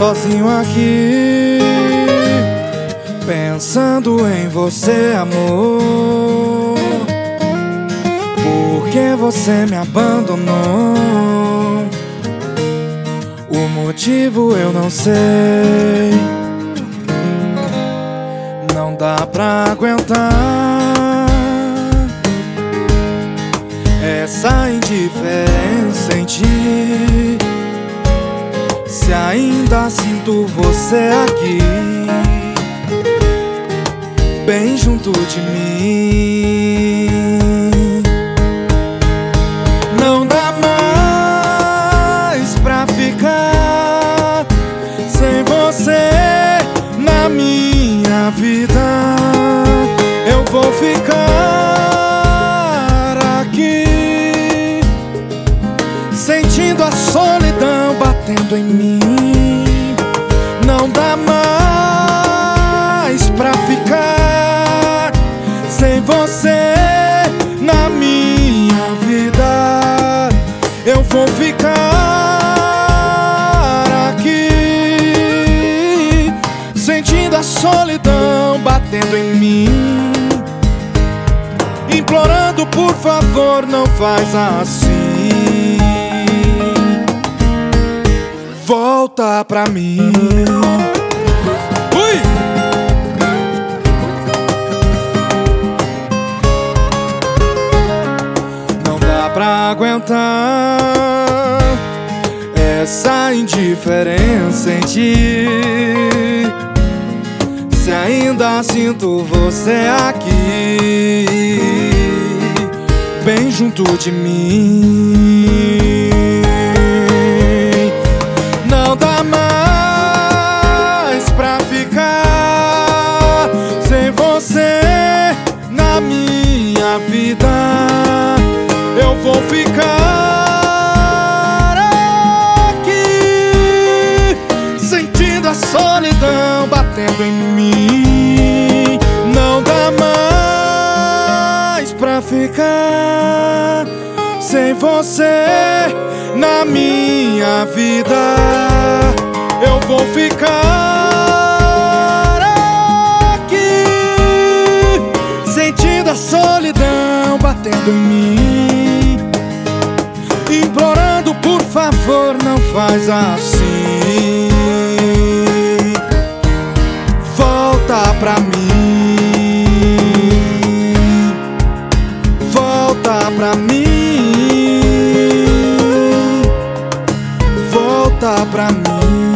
sozinho aqui, pensando em você, amor. Por que você me abandonou? O motivo eu não sei. Não dá pra aguentar essa indiferença em ti, se ainda sinto você aqui, bem junto de mim. Não dá mais pra ficar sem você na minha vida. Eu vou ficar aqui, sentindo a solidão batendo em mim. Não dá mais pra ficar sem você na minha vida. Eu vou ficar aqui, sentindo a solidão batendo em mim, implorando, por favor, não faz assim. Volta pra mim. Ui! Não dá pra aguentar essa indiferença em ti, se ainda sinto você aqui, bem junto de mim. Não dá mais pra ficar sem você na minha vida. Eu vou ficar aqui, sentindo a solidão batendo em mim. Não dá mais pra ficar sem você na minha vida. Eu vou ficar aqui, sentindo a solidão batendo em mim, implorando, por favor, não faz assim. Volta pra mim, volta pra mim, volta pra mim.